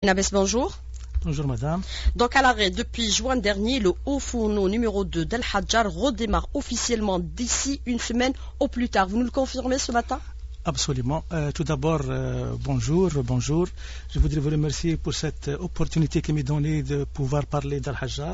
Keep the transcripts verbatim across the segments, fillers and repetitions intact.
Nabès, bonjour. Bonjour madame. Donc à l'arrêt, depuis juin dernier, le haut fourneau numéro deux d'Al Hadjar redémarre officiellement d'ici une semaine au plus tard. Vous nous le confirmez ce matin? Absolument. Euh, tout d'abord, euh, bonjour, bonjour. Je voudrais vous remercier pour cette opportunité qui m'est donnée de pouvoir parler d'Al Hadjar.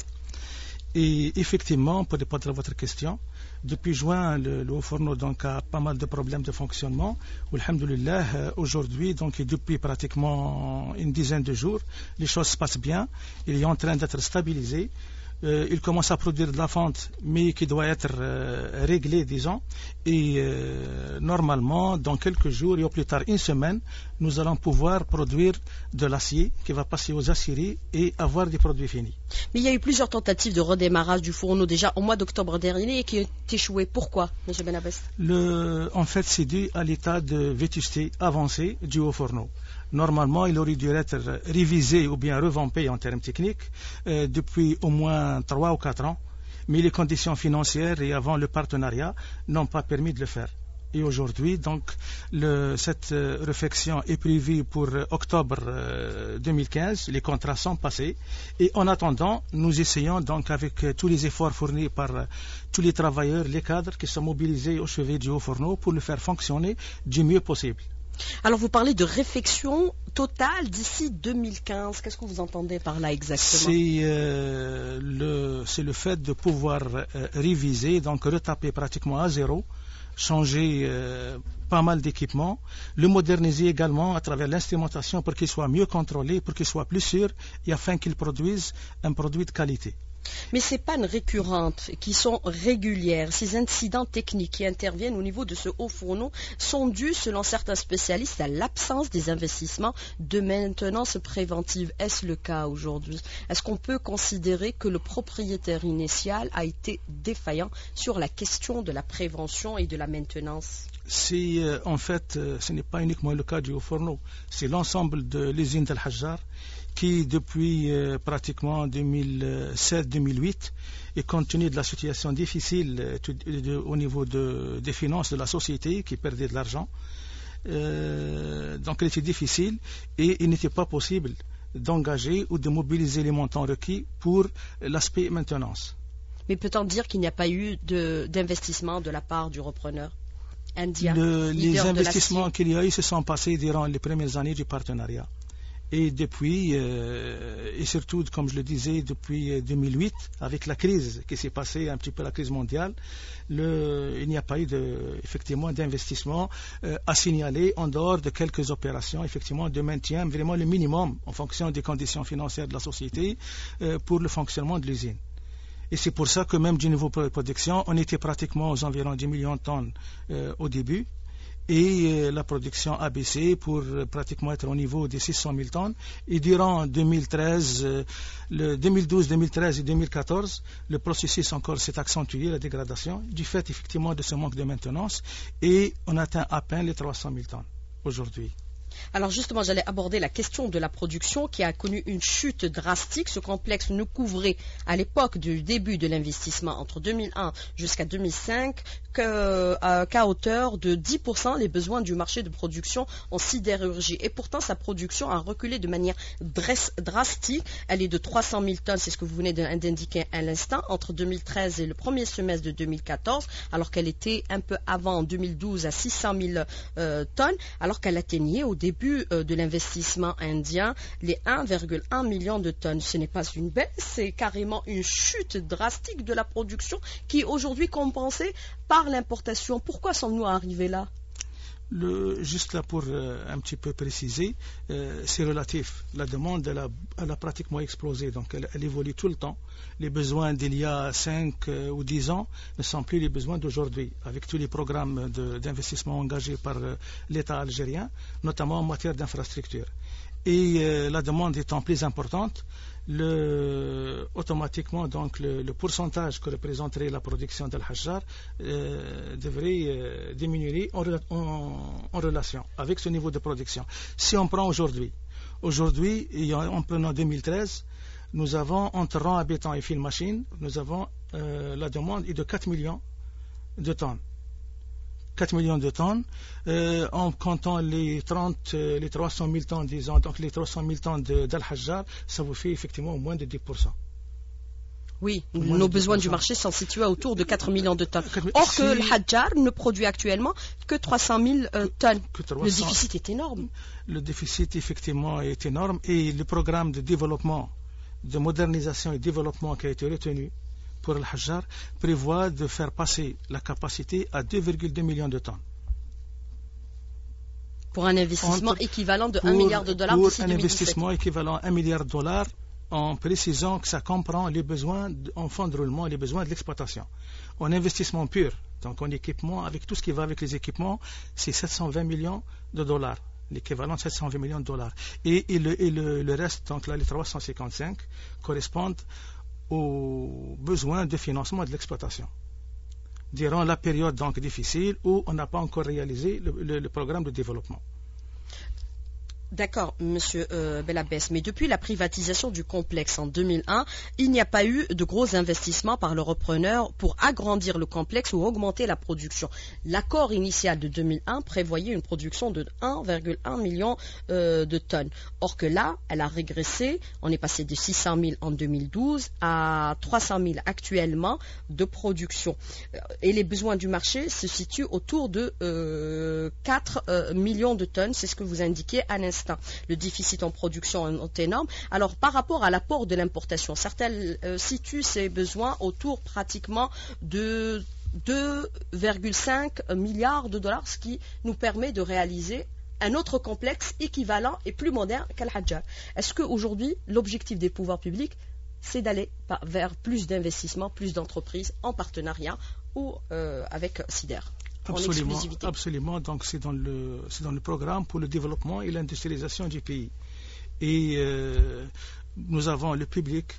Et effectivement, pour répondre à votre question, depuis juin, le, le haut fourneau donc, a pas mal de problèmes de fonctionnement. Alhamdulillah, euh, aujourd'hui, donc, et depuis pratiquement une dizaine de jours, les choses se passent bien. Il est en train d'être stabilisé. Euh, il commence à produire de la fonte, mais qui doit être euh, réglée, disons. Et euh, normalement, dans quelques jours, et au plus tard une semaine, nous allons pouvoir produire de l'acier qui va passer aux aciéries et avoir des produits finis. Mais il y a eu plusieurs tentatives de redémarrage du fourneau déjà au mois d'octobre dernier et qui ont échoué. Pourquoi, M. Benabès? Le, En fait, c'est dû à l'état de vétusté avancé du haut fourneau. Normalement, il aurait dû être révisé ou bien revampé en termes techniques euh, depuis au moins trois ou quatre ans, mais les conditions financières et avant le partenariat n'ont pas permis de le faire. Et aujourd'hui, donc, le, cette euh, réflexion est prévue pour euh, octobre euh, deux mille quinze. Les contrats sont passés. Et en attendant, nous essayons donc avec euh, tous les efforts fournis par euh, tous les travailleurs, les cadres qui sont mobilisés au chevet du haut fourneau pour le faire fonctionner du mieux possible. Alors vous parlez de réflexion totale d'ici deux mille quinze. Qu'est-ce que vous entendez par là exactement? C'est euh, le, c'est le fait de pouvoir euh, réviser, donc retaper pratiquement à zéro, changer euh, pas mal d'équipements, le moderniser également à travers l'instrumentation pour qu'il soit mieux contrôlé, pour qu'il soit plus sûr et afin qu'il produise un produit de qualité. Mais ces pannes récurrentes qui sont régulières, ces incidents techniques qui interviennent au niveau de ce haut fourneau sont dus, selon certains spécialistes, à l'absence des investissements de maintenance préventive. Est-ce le cas aujourd'hui? Est-ce qu'on peut considérer que le propriétaire initial a été défaillant sur la question de la prévention et de la maintenance? C'est, euh, en fait, euh, ce n'est pas uniquement le cas du haut fourneau, c'est l'ensemble de l'usine d'Al Hadjar qui, depuis euh, pratiquement deux mille sept deux mille huit, et compte tenu de la situation difficile euh, tout, de, au niveau de, des finances de la société qui perdait de l'argent, euh, donc il était difficile et il n'était pas possible d'engager ou de mobiliser les montants requis pour l'aspect maintenance. Mais peut-on dire qu'il n'y a pas eu de, d'investissement de la part du repreneur indien? Le, Les investissements qu'il y a eu se sont passés durant les premières années du partenariat. Et depuis, euh, et surtout, comme je le disais, depuis deux mille huit, avec la crise qui s'est passée, un petit peu la crise mondiale, le, il n'y a pas eu de, effectivement d'investissement euh, à signaler en dehors de quelques opérations, effectivement, de maintien, vraiment le minimum en fonction des conditions financières de la société euh, pour le fonctionnement de l'usine. Et c'est pour ça que même du niveau de production, on était pratiquement aux environs dix millions de tonnes euh, au début. Et euh, la production a baissé pour euh, pratiquement être au niveau des six cent mille tonnes. Et durant deux mille treize, euh, le deux mille douze, deux mille treize et deux mille quatorze, le processus encore s'est accentué, la dégradation, du fait effectivement de ce manque de maintenance. Et on atteint à peine les trois cent mille tonnes aujourd'hui. Alors justement, j'allais aborder la question de la production qui a connu une chute drastique. Ce complexe ne couvrait à l'époque du début de l'investissement entre deux mille un jusqu'à deux mille cinq que, euh, qu'à hauteur de dix pour cent les besoins du marché de production en sidérurgie. Et pourtant, sa production a reculé de manière drastique. Elle est de trois cent mille tonnes, c'est ce que vous venez d'indiquer à l'instant, entre deux mille treize et le premier semestre de deux mille quatorze, alors qu'elle était un peu avant, en deux mille douze, à six cent mille euh, tonnes, alors qu'elle atteignait au début euh, de l'investissement indien les un virgule un million de tonnes. Ce n'est pas une baisse, c'est carrément une chute drastique de la production qui est aujourd'hui compensée par l'importation. Pourquoi sommes-nous arrivés là? Le, juste là pour euh, un petit peu préciser, euh, c'est relatif. La demande, elle a, elle a pratiquement explosé, donc elle, elle évolue tout le temps. Les besoins d'il y a cinq euh, ou dix ans ne sont plus les besoins d'aujourd'hui, avec tous les programmes de, d'investissement engagés par euh, l'État algérien, notamment en matière d'infrastructure. Et euh, la demande étant plus importante, le, automatiquement donc le, le pourcentage que représenterait la production d'Al Hadjar euh, devrait euh, diminuer en, en, en relation avec ce niveau de production. Si on prend aujourd'hui, aujourd'hui, en prenant deux mille treize, nous avons entre rang à béton et fil machine, nous avons euh, la demande est de quatre millions de tonnes. quatre millions de tonnes, euh, en comptant les trente, euh, les trois cent mille tonnes, disons, donc les trois cent mille tonnes d'Al-Hajjar, ça vous fait effectivement moins de dix pour cent. Oui, nos besoins du marché sont situés autour de quatre millions de tonnes. Or que le Hajjar ne produit actuellement que trois cent mille euh, tonnes. Que, que le déficit est énorme. Le déficit, effectivement, est énorme. Et le programme de développement, de modernisation et développement qui a été retenu pour le Hajjar prévoit de faire passer la capacité à deux virgule deux millions de tonnes. Pour un investissement Entre, équivalent de un milliard de dollars pour d'ici un deux mille dix-sept. Investissement équivalent à un milliard de dollars, en précisant que ça comprend les besoins en fonds de roulement et les besoins de l'exploitation. En investissement pur, donc en équipement, avec tout ce qui va avec les équipements, c'est sept cent vingt millions de dollars, l'équivalent de sept cent vingt millions de dollars. Et, et, le, et le, le reste, donc là, les trois cent cinquante-cinq, correspondent aux besoins de financement de l'exploitation durant la période donc difficile où on n'a pas encore réalisé le, le, le programme de développement. D'accord, Monsieur euh, Belabès, mais depuis la privatisation du complexe en deux mille un, il n'y a pas eu de gros investissements par le repreneur pour agrandir le complexe ou augmenter la production. L'accord initial de deux mille un prévoyait une production de un virgule un million euh, de tonnes. Or que là, elle a régressé, on est passé de six cent mille en deux mille douze à trois cent mille actuellement de production. Et les besoins du marché se situent autour de euh, quatre euh, millions de tonnes, c'est ce que vous indiquez à l'instant. Le déficit en production est énorme. Alors, par rapport à l'apport de l'importation, certains euh, situent ces besoins autour pratiquement de deux virgule cinq milliards de dollars, ce qui nous permet de réaliser un autre complexe équivalent et plus moderne qu'Al-Hajjar. Est-ce qu'aujourd'hui, l'objectif des pouvoirs publics, c'est d'aller vers plus d'investissements, plus d'entreprises en partenariat ou euh, avec SIDER? Absolument, absolument. Donc c'est dans le c'est dans le programme pour le développement et l'industrialisation du pays. Et euh, nous avons le public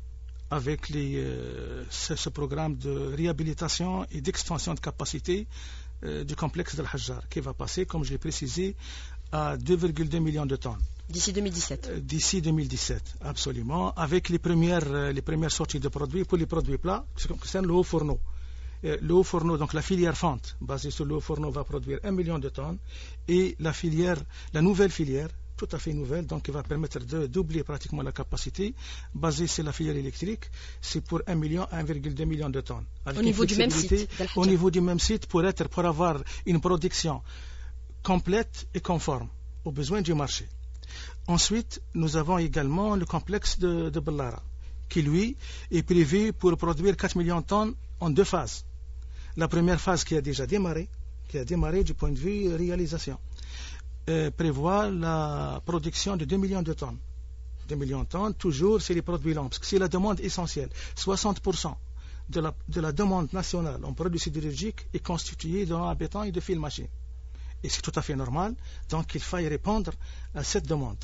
avec les, euh, ce, ce programme de réhabilitation et d'extension de capacité euh, du complexe d'Al-Hajjar qui va passer, comme je l'ai précisé, à deux virgule deux millions de tonnes. D'ici deux mille dix-sept. Euh, D'ici deux mille dix-sept, absolument, avec les premières euh, les premières sorties de produits pour les produits plats, qui concernent le haut fourneau. Le haut fourneau, donc la filière fente basée sur le haut fourneau va produire un million de tonnes et la filière, la nouvelle filière, tout à fait nouvelle, donc qui va permettre de doubler pratiquement la capacité, basée sur la filière électrique, c'est pour un million à un virgule deux million de tonnes. Au niveau du même site. Au niveau du même site pour être, pour avoir une production complète et conforme aux besoins du marché. Ensuite, nous avons également le complexe de, de Ballara, qui lui est prévu pour produire quatre millions de tonnes en deux phases. La première phase qui a déjà démarré, qui a démarré du point de vue réalisation, euh, prévoit la production de deux millions de tonnes. deux millions de tonnes, toujours, c'est les produits lents, parce que c'est la demande essentielle. soixante pour cent de la, de la demande nationale en produits sidérurgiques est constituée de béton et de fil machine. Et c'est tout à fait normal, donc il faille répondre à cette demande.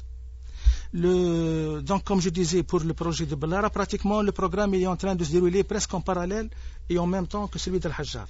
Le, donc, comme je disais, pour le projet de Ballara, pratiquement le programme est en train de se dérouler presque en parallèle et en même temps que celui d'Al-Hajjar.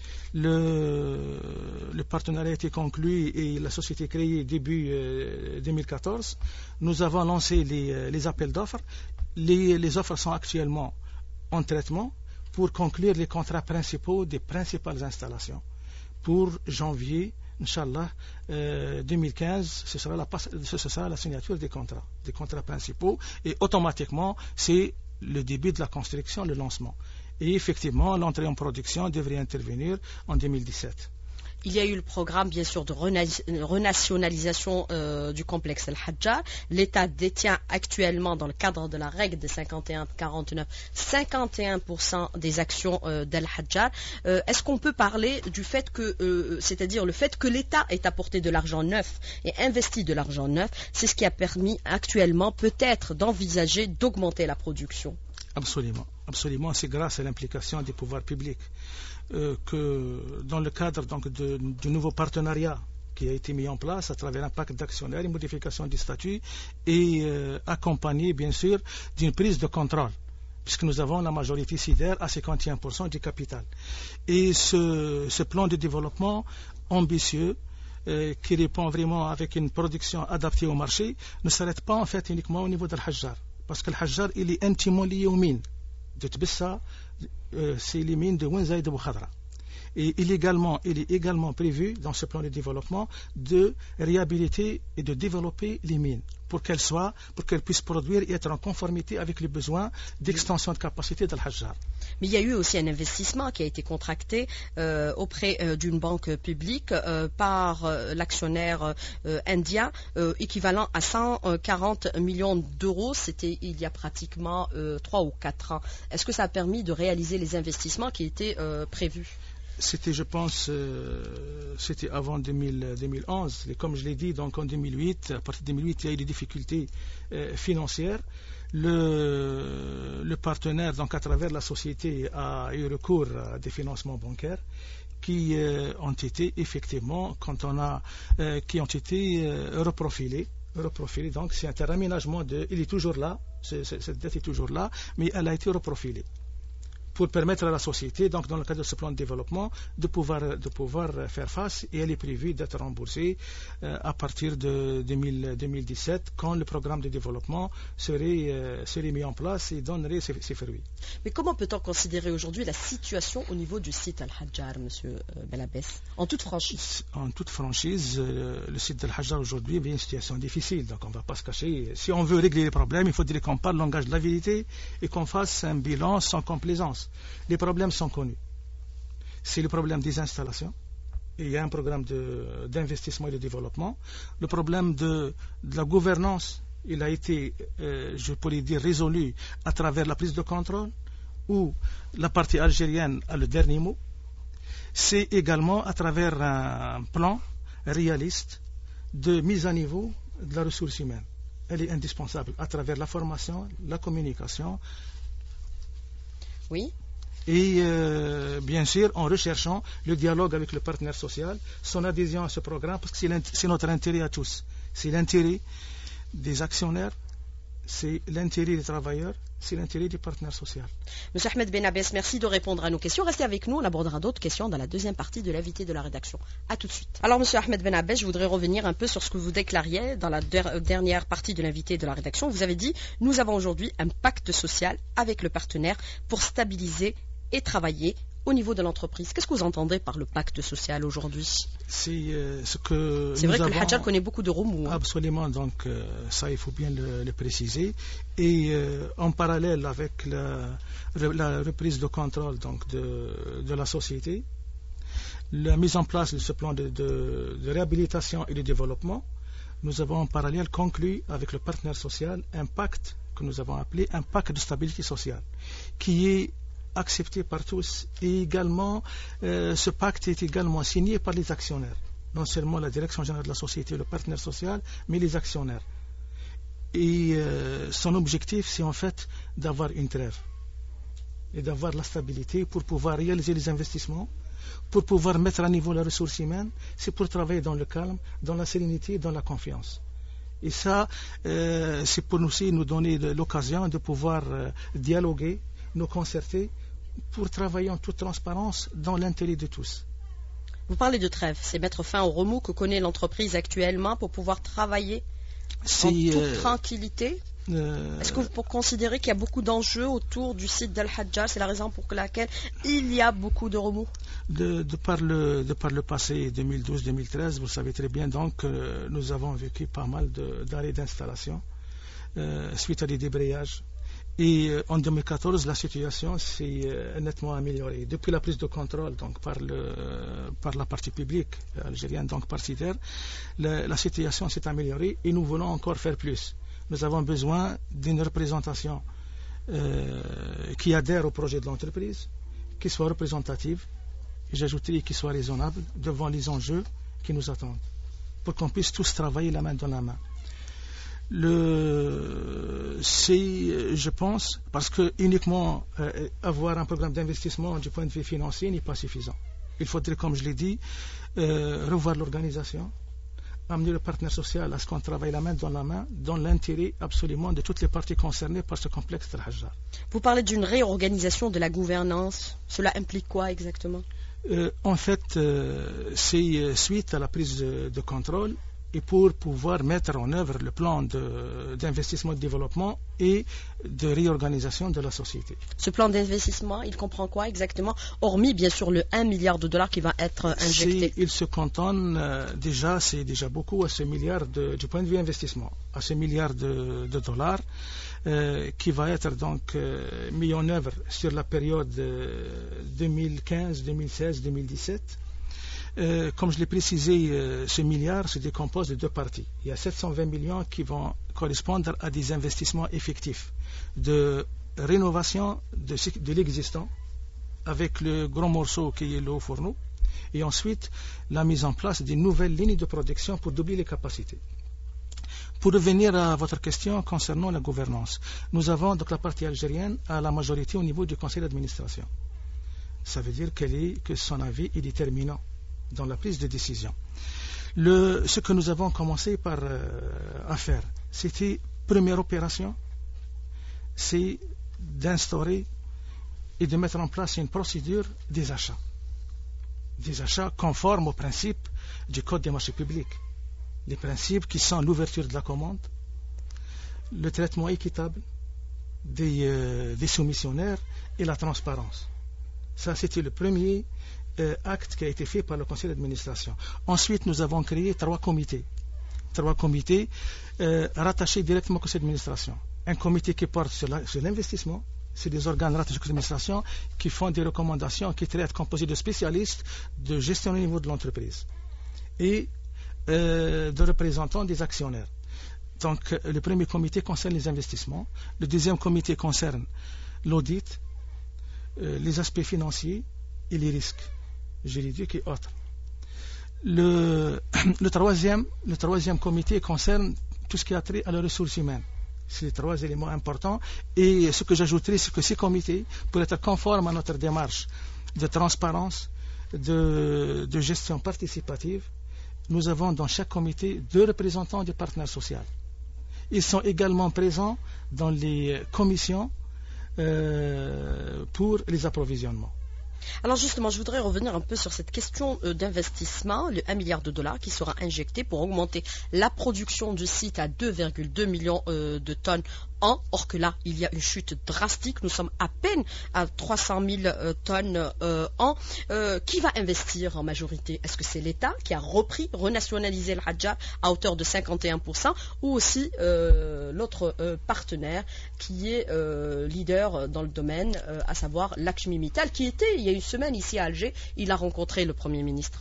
Le, le partenariat a été conclu et la société créée début euh, deux mille quatorze. Nous avons lancé les, les appels d'offres. Les, les offres sont actuellement en traitement pour conclure les contrats principaux des principales installations. Pour janvier, Inch'Allah, euh, deux mille quinze, ce sera, la, ce sera la signature des contrats, des contrats principaux, et automatiquement, c'est le début de la construction, le lancement. Et effectivement, l'entrée en production devrait intervenir en deux mille dix-sept. Il y a eu le programme, bien sûr, de renationalisation euh, du complexe Al-Hajjar. L'État détient actuellement, dans le cadre de la règle de cinquante et un quarante-neuf, cinquante et un pour cent des actions euh, d'Al-Hajjar. Euh, est-ce qu'on peut parler du fait que, euh, c'est-à-dire le fait que l'État ait apporté de l'argent neuf et investi de l'argent neuf, c'est ce qui a permis actuellement peut-être d'envisager d'augmenter la production? Absolument, absolument. C'est grâce à l'implication des pouvoirs publics. Euh, que dans le cadre donc, de, du nouveau partenariat qui a été mis en place à travers un pacte d'actionnaires et modification du statut et euh, accompagné bien sûr d'une prise de contrôle puisque nous avons la majorité SIDER à cinquante et un pour cent du capital. Et ce, ce plan de développement ambitieux euh, qui répond vraiment avec une production adaptée au marché ne s'arrête pas en fait uniquement au niveau de l'Hajjar parce que l'Hajjar il est intimement lié aux mines de Tbissa. Euh, c'est les mines de Wenza et de Boukhadra. Et il est, également, il est également prévu dans ce plan de développement de réhabiliter et de développer les mines pour qu'elles soient, pour qu'elles puissent produire et être en conformité avec les besoins d'extension de capacité d'Al-Hajjar. Mais il y a eu aussi un investissement qui a été contracté euh, auprès euh, d'une banque publique euh, par euh, l'actionnaire euh, indien, euh, équivalent à cent quarante millions d'euros. C'était il y a pratiquement euh, trois ou quatre ans. Est-ce que ça a permis de réaliser les investissements qui étaient euh, prévus? C'était, je pense, euh, c'était avant deux mille, deux mille onze. Et comme je l'ai dit, donc en deux mille huit, à partir de deux mille huit, il y a eu des difficultés euh, financières. Le, le partenaire, donc à travers la société, a eu recours à des financements bancaires qui euh, ont été effectivement, quand on a, euh, qui ont été euh, reprofilés. reprofilés. Donc c'est un aménagement de, il est toujours là, c'est, c'est, cette dette est toujours là, mais elle a été reprofilée, pour permettre à la société, donc dans le cadre de ce plan de développement, de pouvoir, de pouvoir faire face, et elle est prévue d'être remboursée euh, à partir de deux mille, deux mille dix-sept, quand le programme de développement serait, euh, serait mis en place et donnerait ses, ses fruits. Mais comment peut-on considérer aujourd'hui la situation au niveau du site Al-Hajjar, M. Belabès, en toute franchise? En toute franchise, euh, le site d'Al-Hajjar aujourd'hui vit une situation difficile, donc on ne va pas se cacher. Si on veut régler les problèmes, il faudrait qu'on parle le langage de la vérité et qu'on fasse un bilan sans complaisance. Les problèmes sont connus. C'est le problème des installations. Et il y a un programme de, d'investissement et de développement. Le problème de, de la gouvernance, il a été, euh, je pourrais dire, résolu à travers la prise de contrôle, où la partie algérienne a le dernier mot. C'est également à travers un plan réaliste de mise à niveau de la ressource humaine. Elle est indispensable à travers la formation, la communication. Oui. Et euh, bien sûr, en recherchant le dialogue avec le partenaire social, son adhésion à ce programme, parce que c'est, c'est notre intérêt à tous. C'est l'intérêt des actionnaires, c'est l'intérêt des travailleurs, c'est l'intérêt du partenaire social. Monsieur Ahmed Benabès, merci de répondre à nos questions. Restez avec nous, on abordera d'autres questions dans la deuxième partie de l'invité de la rédaction. A tout de suite. Alors, Monsieur Ahmed Benabès, je voudrais revenir un peu sur ce que vous déclariez dans la der- dernière partie de l'invité de la rédaction. Vous avez dit, nous avons aujourd'hui un pacte social avec le partenaire pour stabiliser et travailler au niveau de l'entreprise. Qu'est-ce que vous entendez par le pacte social aujourd'hui? C'est euh, ce que C'est nous vrai avons... que le Hajjar connaît beaucoup de remous. Hein. Absolument, donc euh, ça il faut bien le, le préciser. Et euh, en parallèle avec la, la reprise de contrôle donc, de, de la société, la mise en place de ce plan de, de, de réhabilitation et de développement, nous avons en parallèle conclu avec le partenaire social un pacte que nous avons appelé un pacte de stabilité sociale, qui est accepté par tous, et également euh, ce pacte est également signé par les actionnaires, non seulement la direction générale de la société, le partenaire social, mais les actionnaires. Et euh, son objectif, c'est en fait d'avoir une trêve et d'avoir la stabilité pour pouvoir réaliser les investissements, pour pouvoir mettre à niveau la ressource humaine, c'est pour travailler dans le calme, dans la sérénité, dans la confiance. Et ça, euh, c'est pour nous aussi nous donner de, l'occasion de pouvoir euh, dialoguer, nous concerter, pour travailler en toute transparence dans l'intérêt de tous. Vous parlez de trêve, c'est mettre fin au remous que connaît l'entreprise actuellement pour pouvoir travailler c'est, en toute euh, tranquillité. Euh, Est-ce que vous considérez qu'il y a beaucoup d'enjeux autour du site d'Al-Hajjar? C'est la raison pour laquelle il y a beaucoup de remous. De, de, par, le, de par le passé deux mille douze deux mille treize, vous savez très bien, donc euh, nous avons vécu pas mal de, d'arrêts d'installation euh, suite à des débrayages. Et euh, en deux mille quatorze, la situation s'est euh, nettement améliorée. Depuis la prise de contrôle donc, par, le, euh, par la partie publique algérienne, donc par SIDER, la, la situation s'est améliorée et nous voulons encore faire plus. Nous avons besoin d'une représentation euh, qui adhère au projet de l'entreprise, qui soit représentative, et j'ajouterai qui soit raisonnable devant les enjeux qui nous attendent, pour qu'on puisse tous travailler la main dans la main. Le, c'est, je pense, parce que uniquement euh, avoir un programme d'investissement du point de vue financier n'est pas suffisant. Il faudrait, comme je l'ai dit, euh, revoir l'organisation, amener le partenaire social à ce qu'on travaille la main dans la main, dans l'intérêt absolument de toutes les parties concernées par ce complexe Al-Hajjar. Vous parlez d'une réorganisation de la gouvernance. Cela implique quoi exactement? euh, En fait, euh, c'est suite à la prise de, de contrôle et pour pouvoir mettre en œuvre le plan de, d'investissement et de développement et de réorganisation de la société. Ce plan d'investissement, il comprend quoi exactement, hormis bien sûr le un milliard de dollars qui va être injecté? Il se cantonne euh, déjà, c'est déjà beaucoup à ce milliard de, du point de vue investissement, à ce milliard de, de dollars euh, qui va être donc euh, mis en œuvre sur la période euh, deux mille quinze, deux mille seize, deux mille dix-sept. Euh, comme je l'ai précisé, euh, ce milliard se décompose de deux parties. Il y a sept cent vingt millions qui vont correspondre à des investissements effectifs de rénovation de, de l'existant, avec le gros morceau qui est le haut fourneau, et ensuite la mise en place d'une nouvelle ligne de production pour doubler les capacités. Pour revenir à votre question concernant la gouvernance, nous avons donc la partie algérienne à la majorité au niveau du conseil d'administration. Ça veut dire qu'elle est, que son avis est déterminant dans la prise de décision. Le, ce que nous avons commencé par, euh, à faire, c'était, première opération, c'est d'instaurer et de mettre en place une procédure des achats. Des achats conformes aux principes du Code des marchés publics. Les principes qui sont l'ouverture de la commande, le traitement équitable des, euh, des soumissionnaires et la transparence. Ça, c'était le premier euh, acte qui a été fait par le conseil d'administration. Ensuite, nous avons créé trois comités. Trois comités euh, rattachés directement au conseil d'administration. Un comité qui porte sur, la, sur l'investissement. C'est des organes rattachés au conseil d'administration qui font des recommandations, qui traitent composés de spécialistes de gestion au niveau de l'entreprise et euh, de représentants des actionnaires. Donc, le premier comité concerne les investissements. Le deuxième comité concerne l'audit, euh, les aspects financiers et les risques juridiques et autres. Le, le, troisième, le troisième comité concerne tout ce qui a trait à la ressource humaine. C'est les trois éléments importants. Et ce que j'ajouterai, c'est que ces comités, pour être conformes à notre démarche de transparence, de, de gestion participative, nous avons dans chaque comité deux représentants des partenaires sociaux. Ils sont également présents dans les commissions euh, pour les approvisionnements. Alors justement, je voudrais revenir un peu sur cette question d'investissement, le un milliard de dollars qui sera injecté pour augmenter la production du site à deux virgule deux millions de tonnes an. Or que là, il y a une chute drastique. Nous sommes à peine à trois cent mille tonnes euh, an. Euh, qui va investir en majorité? Est-ce que c'est l'État qui a repris, renationalisé le Hadjar à hauteur de cinquante et un pour cent ou aussi euh, l'autre euh, partenaire qui est euh, leader dans le domaine, euh, à savoir Lakshmi Mittal, qui était il y a une semaine ici à Alger, il a rencontré le Premier ministre.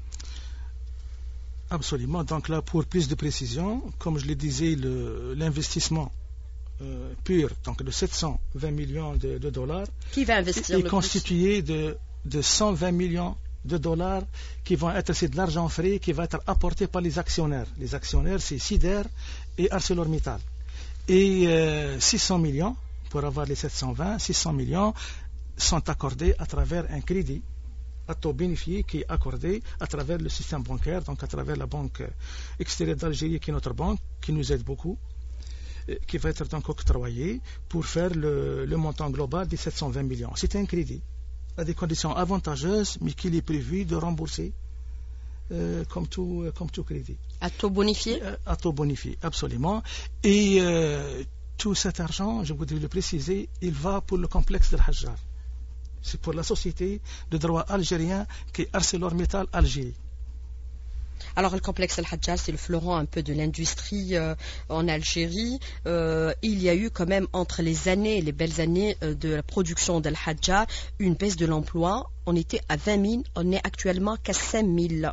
Absolument. Donc là, pour plus de précision, comme je le disais, le, l'investissement euh, pur, donc de sept cent vingt millions de, de dollars, qui va investir est le constitué de, de cent vingt millions de dollars qui vont être, c'est de l'argent frais qui va être apporté par les actionnaires. Les actionnaires, c'est Sider et ArcelorMittal. Et euh, six cents millions, pour avoir les sept cent vingt, six cents millions sont accordés à travers un crédit à taux bénéfié qui est accordé à travers le système bancaire, donc à travers la banque extérieure d'Algérie qui est notre banque, qui nous aide beaucoup, qui va être donc octroyé pour faire le, le montant global des sept cent vingt millions. C'est un crédit à des conditions avantageuses, mais qu'il est prévu de rembourser euh, comme, tout, euh, comme tout crédit. À taux bonifié euh, À taux bonifié, absolument. Et euh, tout cet argent, je voudrais le préciser, il va pour le complexe de Hadjar. C'est pour la société de droit algérien qui est ArcelorMittal Algérie. Alors le complexe Al-Hadjar, c'est le fleuron un peu de l'industrie euh, en Algérie. Euh, il y a eu quand même entre les années, les belles années euh, de la production d'Al-Hadjar, une baisse de l'emploi. On était à vingt mille, on est actuellement qu'à cinq mille.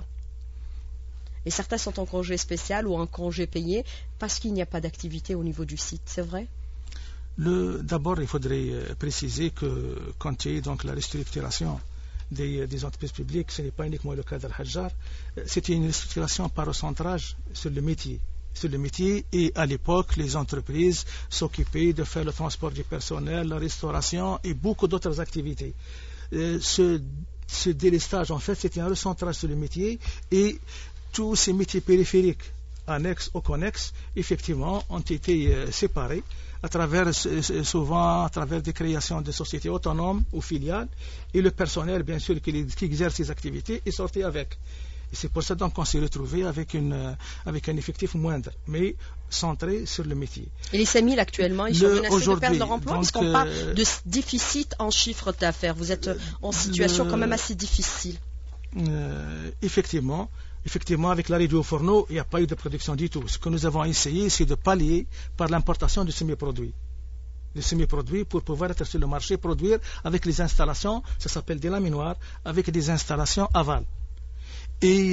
Et certains sont en congé spécial ou en congé payé parce qu'il n'y a pas d'activité au niveau du site, c'est vrai ? Le, d'abord, il faudrait préciser que quand il y a donc la restructuration des, des entreprises publiques, ce n'est pas uniquement le cas d'Al-Hadjar, c'était une restructuration par recentrage sur le métier. Sur le métier et à l'époque, les entreprises s'occupaient de faire le transport du personnel, la restauration et beaucoup d'autres activités. Ce, ce délestage, en fait, c'était un recentrage sur le métier et tous ces métiers périphériques, annexes ou connexes, effectivement, ont été euh, séparés à travers, souvent à travers des créations de sociétés autonomes ou filiales, et le personnel, bien sûr, qui, qui exerce ces activités, est sorti avec. Et c'est pour ça donc qu'on s'est retrouvé avec, une, euh, avec un effectif moindre, mais centré sur le métier. Et les cinq mille actuellement, ils Le- sont menacés de perdre aujourd'hui, leur emploi donc, parce qu'on euh, parle de s- déficit en chiffre d'affaires. Vous êtes euh, en situation le- quand même assez difficile. Euh, effectivement, effectivement, avec l'arrêt du haut-fourneau, il n'y a pas eu de production du tout. Ce que nous avons essayé, c'est de pallier par l'importation de semi-produits. De semi-produits pour pouvoir être sur le marché, produire avec les installations, ça s'appelle des laminoirs, avec des installations aval. Et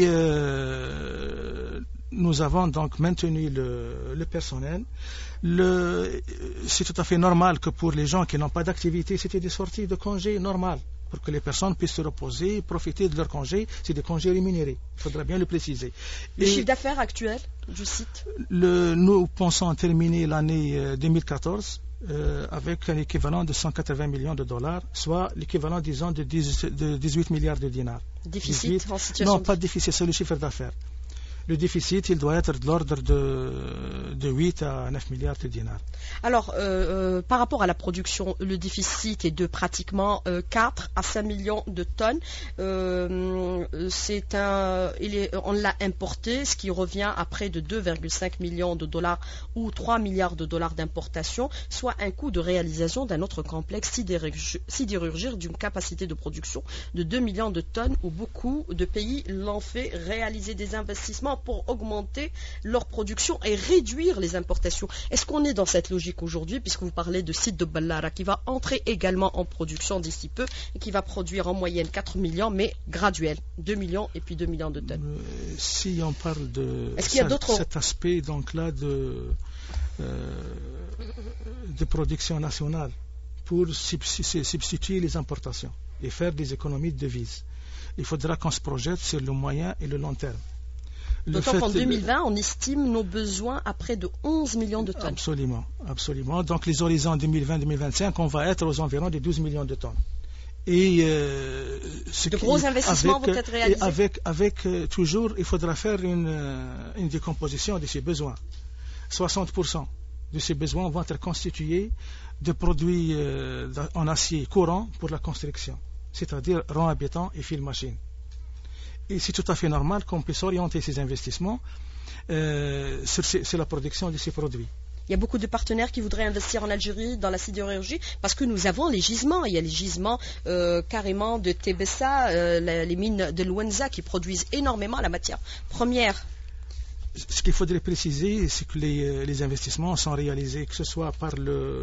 euh, nous avons donc maintenu le, le personnel. Le, c'est tout à fait normal que pour les gens qui n'ont pas d'activité, c'était des sorties de congés normales, pour que les personnes puissent se reposer, profiter de leur congé. C'est des congés rémunérés, il faudra bien le préciser. Le Et chiffre d'affaires actuel du site? le, nous pensons terminer l'année euh, deux mille quatorze euh, avec un équivalent de cent quatre-vingts millions de dollars, soit l'équivalent, disons, de, dix, de dix-huit milliards de dinars. Déficit dix-huit en situation Non, de- pas de déficit, c'est le chiffre d'affaires. Le déficit, il doit être de l'ordre de, de huit à neuf milliards de dinars. Alors, euh, euh, par rapport à la production, le déficit est de pratiquement euh, quatre à cinq millions de tonnes. Euh, c'est un, il est, on l'a importé, ce qui revient à près de deux virgule cinq millions de dollars ou trois milliards de dollars d'importation, soit un coût de réalisation d'un autre complexe sidérurgi- sidérurgique d'une capacité de production de deux millions de tonnes, où beaucoup de pays l'ont fait réaliser des investissements pour augmenter leur production et réduire les importations. Est-ce qu'on est dans cette logique aujourd'hui, puisque vous parlez de site de Ballara qui va entrer également en production d'ici peu et qui va produire en moyenne quatre millions, mais graduel, deux millions et puis deux millions de tonnes. Euh, si on parle de Est-ce qu'il y a cet- d'autres- cet aspect donc là de, euh, de production nationale pour substi- substituer les importations et faire des économies de devises, il faudra qu'on se projette sur le moyen et le long terme. Le D'autant fait- qu'en deux mille vingt, on estime nos besoins à près de onze millions de tonnes. Absolument, absolument. Donc les horizons deux mille vingt deux mille vingt-cinq, on va être aux environs de douze millions de tonnes. Et euh, ce De qui- gros investissements avec, vont être réalisés. et Avec, avec euh, toujours, il faudra faire une, euh, une décomposition de ces besoins. soixante pour cent de ces besoins vont être constitués de produits euh, en acier courant pour la construction, c'est-à-dire rond à béton et fil machine. Et c'est tout à fait normal qu'on puisse orienter ces investissements euh, sur, ces- sur la production de ces produits. Il y a beaucoup de partenaires qui voudraient investir en Algérie dans la sidérurgie parce que nous avons les gisements. Il y a les gisements euh, carrément de Tebessa, euh, la- les mines de Luanza qui produisent énormément la matière première. Ce qu'il faudrait préciser, c'est que les, euh, les investissements sont réalisés que ce soit par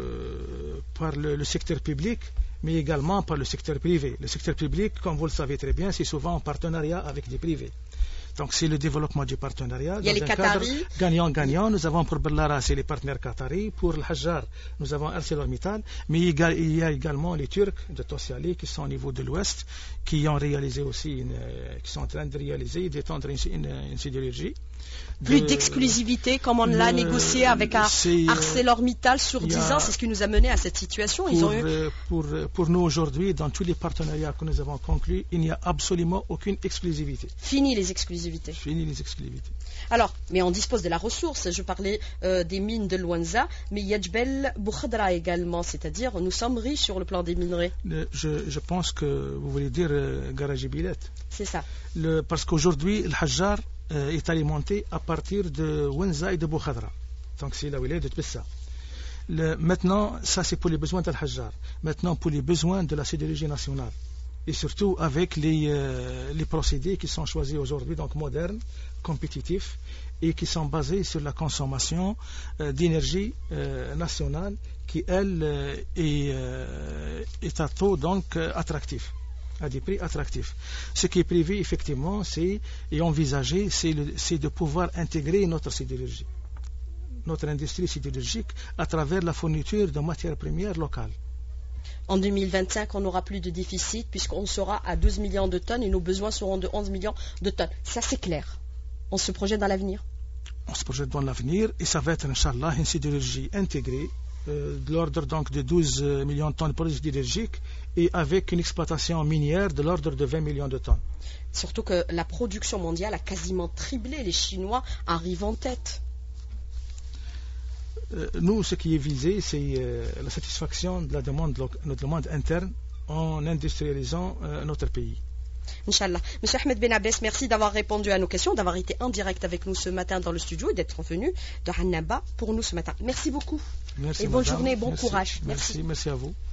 le, par le, le secteur public, mais également par le secteur privé. Le secteur public, comme vous le savez très bien, c'est souvent en partenariat avec des privés. Donc c'est le développement du partenariat. Il y a dans les un cadre Qataris. gagnant-gagnant. Nous avons pour Ballara, c'est les partenaires qataris. Pour le Hajjar, nous avons ArcelorMittal. Mais il y a- il y a également les Turcs de Tosyali qui sont au niveau de l'Ouest, qui ont réalisé aussi, une, euh, qui sont en train de réaliser, d'étendre une, une, une sidérurgie. Plus De- d'exclusivité comme on l'a le- négocié avec Ar- c'est, euh, ArcelorMittal sur il y dix a- ans. C'est ce qui nous a mené à cette situation. Ils Pour, ont eu... euh, pour, euh, pour nous aujourd'hui, dans tous les partenariats que nous avons conclus, il n'y a absolument aucune exclusivité. Fini les exclusivités. Fini les exclusivités. Alors, mais on dispose de la ressource. Je parlais euh, des mines de Luanza, mais il y a Djbel Boukhadra également, c'est-à-dire nous sommes riches sur le plan des minerais. Le- je, je pense que vous voulez dire euh, Garaji Bilet. C'est ça. Le- parce qu'aujourd'hui, le Hajjar euh, est alimenté à partir de Wenza et de Boukhadra. Donc c'est la wilaya de Tbessa. Le- Maintenant, ça c'est pour les besoins de Hajjar. Maintenant, pour les besoins de la sidérurgie nationale. Et surtout avec les, euh, les procédés qui sont choisis aujourd'hui, donc modernes, compétitifs, et qui sont basés sur la consommation euh, d'énergie euh, nationale qui, elle, euh, est, euh, est à taux donc euh, attractif, à des prix attractifs. Ce qui est prévu, effectivement, c'est, et envisagé, c'est, le- c'est de pouvoir intégrer notre sidérurgie, notre industrie sidérurgique, à travers la fourniture de matières premières locales. En deux mille vingt-cinq, on n'aura plus de déficit puisqu'on sera à douze millions de tonnes et nos besoins seront de onze millions de tonnes. Ça, c'est clair. On se projette dans l'avenir. On se projette dans l'avenir et ça va être, Inch'Allah, une sidérurgie intégrée euh, de l'ordre donc de douze millions de tonnes de produits sidérurgiques et avec une exploitation minière de l'ordre de vingt millions de tonnes. Surtout que la production mondiale a quasiment triplé. Les Chinois arrivent en tête. Euh, nous, ce qui est visé, c'est euh, la satisfaction de la demande, loc- notre demande interne en industrialisant euh, notre pays. Inch'Allah. Monsieur Ahmed Ben Abbès, merci d'avoir répondu à nos questions, d'avoir été en direct avec nous ce matin dans le studio et d'être venu de Annaba pour nous ce matin. Merci beaucoup. Merci, et bonne madame. journée, bon merci. courage. Merci, merci, merci à vous.